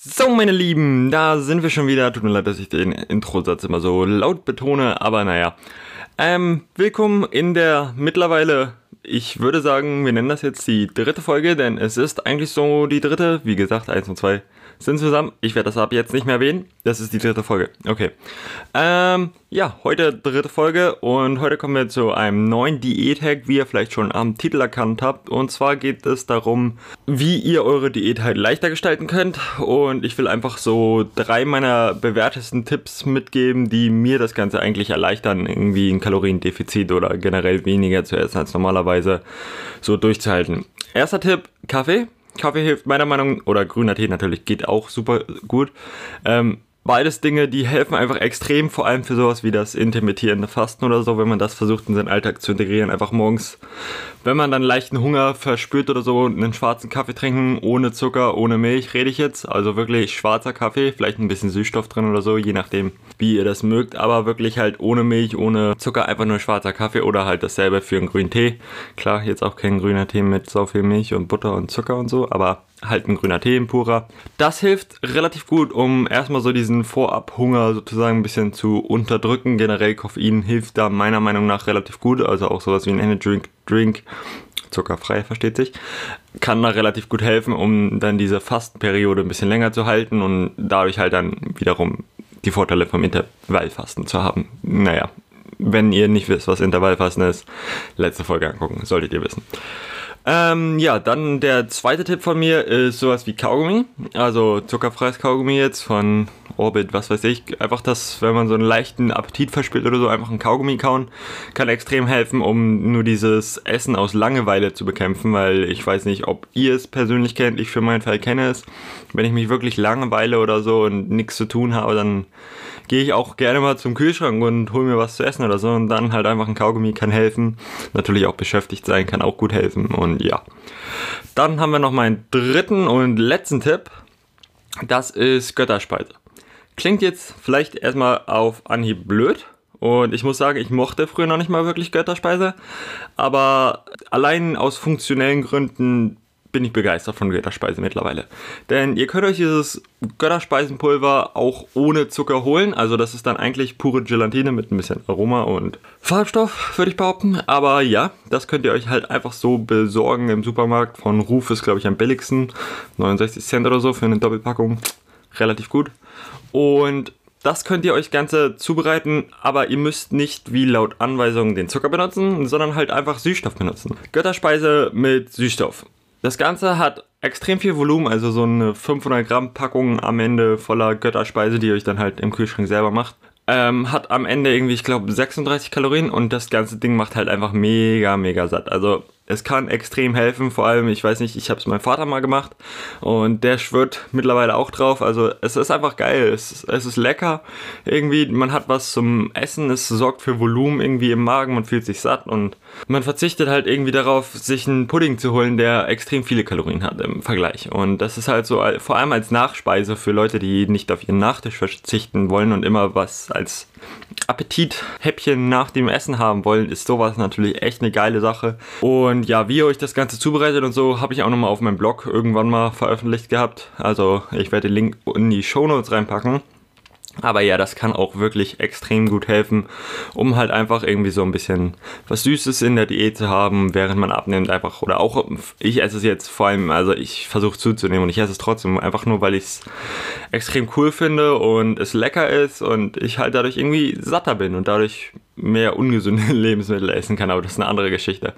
So, meine Lieben, da sind wir schon wieder. Tut mir leid, dass ich den Introsatz immer so laut betone, aber naja. Willkommen in der mittlerweile, ich würde sagen, wir nennen das jetzt die dritte Folge, denn es ist eigentlich so die dritte. Wie gesagt, 1 und 2 sind zusammen. Ich werde das ab jetzt nicht mehr erwähnen. Das ist die dritte Folge. Okay. Ja, heute dritte Folge und heute kommen wir zu einem neuen Diät-Hack, wie ihr vielleicht schon am Titel erkannt habt. Und zwar geht es darum, wie ihr eure Diät halt leichter gestalten könnt. Und ich will einfach so 3 meiner bewährtesten Tipps mitgeben, die mir das Ganze eigentlich erleichtern, irgendwie ein Kaloriendefizit oder generell weniger zu essen als normalerweise so durchzuhalten. Erster Tipp, Kaffee. Kaffee hilft meiner Meinung nach, oder grüner Tee natürlich, geht auch super gut. Beides Dinge, die helfen einfach extrem, vor allem für sowas wie das intermittierende Fasten oder so, wenn man das versucht in seinen Alltag zu integrieren, einfach morgens, wenn man dann leichten Hunger verspürt oder so, einen schwarzen Kaffee trinken, ohne Zucker, ohne Milch rede ich jetzt, also wirklich schwarzer Kaffee, vielleicht ein bisschen Süßstoff drin oder so, je nachdem, wie ihr das mögt, aber wirklich halt ohne Milch, ohne Zucker, einfach nur schwarzer Kaffee oder halt dasselbe für einen grünen Tee. Klar, jetzt auch kein grüner Tee mit so viel Milch und Butter und Zucker und so, aber halt ein grüner Tee, ein purer. Das hilft relativ gut, um erstmal so diesen Vorab-Hunger sozusagen ein bisschen zu unterdrücken. Generell Koffein hilft da meiner Meinung nach relativ gut, also auch sowas wie ein Energy Drink, zuckerfrei, versteht sich, kann da relativ gut helfen, um dann diese Fastenperiode ein bisschen länger zu halten und dadurch halt dann wiederum die Vorteile vom Intervallfasten zu haben. Naja, wenn ihr nicht wisst, was Intervallfasten ist, letzte Folge angucken, solltet ihr wissen. Ja, dann der zweite Tipp von mir ist sowas wie Kaugummi, also zuckerfreies Kaugummi jetzt von Orbit, was weiß ich, einfach das, wenn man so einen leichten Appetit verspürt oder so, einfach ein Kaugummi kauen, kann extrem helfen, um nur dieses Essen aus Langeweile zu bekämpfen, weil ich weiß nicht, ob ihr es persönlich kennt, ich für meinen Fall kenne es, wenn ich mich wirklich langweile oder so und nichts zu tun habe, dann gehe ich auch gerne mal zum Kühlschrank und hole mir was zu essen oder so und dann halt einfach ein Kaugummi kann helfen. Natürlich auch beschäftigt sein kann auch gut helfen und ja. Dann haben wir noch meinen dritten und letzten Tipp. Das ist Götterspeise. Klingt jetzt vielleicht erstmal auf Anhieb blöd. Und ich muss sagen, ich mochte früher noch nicht mal wirklich Götterspeise. Aber allein aus funktionellen Gründen bin ich begeistert von Götterspeise mittlerweile. Denn ihr könnt euch dieses Götterspeisenpulver auch ohne Zucker holen. Also das ist dann eigentlich pure Gelatine mit ein bisschen Aroma und Farbstoff, würde ich behaupten. Aber ja, das könnt ihr euch halt einfach so besorgen im Supermarkt. Von Ruf ist, glaube ich, am billigsten. 69 Cent oder so für eine Doppelpackung. Relativ gut. Und das könnt ihr euch Ganze zubereiten, aber ihr müsst nicht wie laut Anweisung den Zucker benutzen, sondern halt einfach Süßstoff benutzen. Götterspeise mit Süßstoff. Das Ganze hat extrem viel Volumen, also so eine 500 Gramm Packung am Ende voller Götterspeise, die ihr euch dann halt im Kühlschrank selber macht. Hat am Ende irgendwie, ich glaube, 36 Kalorien und das ganze Ding macht halt einfach mega, mega satt. Also es kann extrem helfen, vor allem, ich weiß nicht, ich habe es meinem Vater mal gemacht und der schwört mittlerweile auch drauf. Also es ist einfach geil, es ist lecker irgendwie, man hat was zum Essen, es sorgt für Volumen irgendwie im Magen, man fühlt sich satt und man verzichtet halt irgendwie darauf, sich einen Pudding zu holen, der extrem viele Kalorien hat im Vergleich. Und das ist halt so, vor allem als Nachspeise für Leute, die nicht auf ihren Nachtisch verzichten wollen und immer was als Appetithäppchen nach dem Essen haben wollen, ist sowas natürlich echt eine geile Sache. Und ja, wie ihr euch das Ganze zubereitet und so, habe ich auch nochmal auf meinem Blog irgendwann mal veröffentlicht gehabt. Also ich werde den Link in die Shownotes reinpacken. Aber ja, das kann auch wirklich extrem gut helfen, um halt einfach irgendwie so ein bisschen was Süßes in der Diät zu haben, während man abnimmt einfach. Oder auch, ich esse es jetzt vor allem, also ich versuche zuzunehmen und ich esse es trotzdem, einfach nur, weil ich es extrem cool finde und es lecker ist und ich halt dadurch irgendwie satter bin und dadurch mehr ungesunde Lebensmittel essen kann, aber das ist eine andere Geschichte.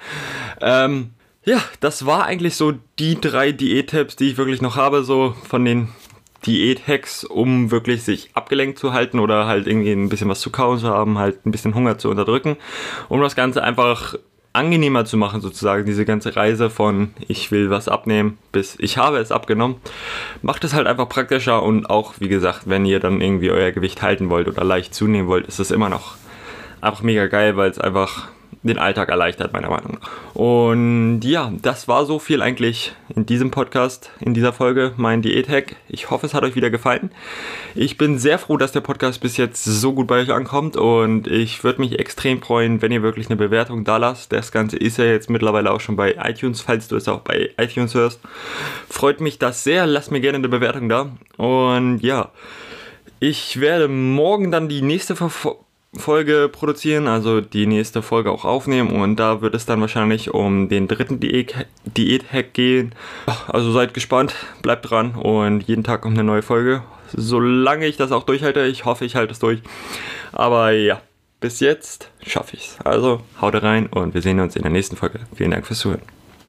Ja, das war eigentlich so die 3 Diät-Tipps, die ich wirklich noch habe, so von den Diät-Hacks, um wirklich sich abgelenkt zu halten oder halt irgendwie ein bisschen was zu kauen zu haben, halt ein bisschen Hunger zu unterdrücken, um das Ganze einfach angenehmer zu machen sozusagen, diese ganze Reise von ich will was abnehmen bis ich habe es abgenommen, macht es halt einfach praktischer und auch, wie gesagt, wenn ihr dann irgendwie euer Gewicht halten wollt oder leicht zunehmen wollt, ist es immer noch einfach mega geil, weil es einfach den Alltag erleichtert, meiner Meinung nach. Und ja, das war so viel eigentlich in diesem Podcast, in dieser Folge, mein Diät-Hack. Ich hoffe, es hat euch wieder gefallen. Ich bin sehr froh, dass der Podcast bis jetzt so gut bei euch ankommt und ich würde mich extrem freuen, wenn ihr wirklich eine Bewertung da lasst. Das Ganze ist ja jetzt mittlerweile auch schon bei iTunes, falls du es auch bei iTunes hörst. Freut mich das sehr, lasst mir gerne eine Bewertung da. Und ja, ich werde morgen dann die nächste Folge produzieren, also die nächste Folge auch aufnehmen und da wird es dann wahrscheinlich um den dritten Diät-Hack gehen. Also seid gespannt, bleibt dran und jeden Tag kommt eine neue Folge. Solange ich das auch durchhalte, ich hoffe, ich halte es durch. Aber ja, bis jetzt schaffe ich es. Also haut rein und wir sehen uns in der nächsten Folge. Vielen Dank fürs Zuhören.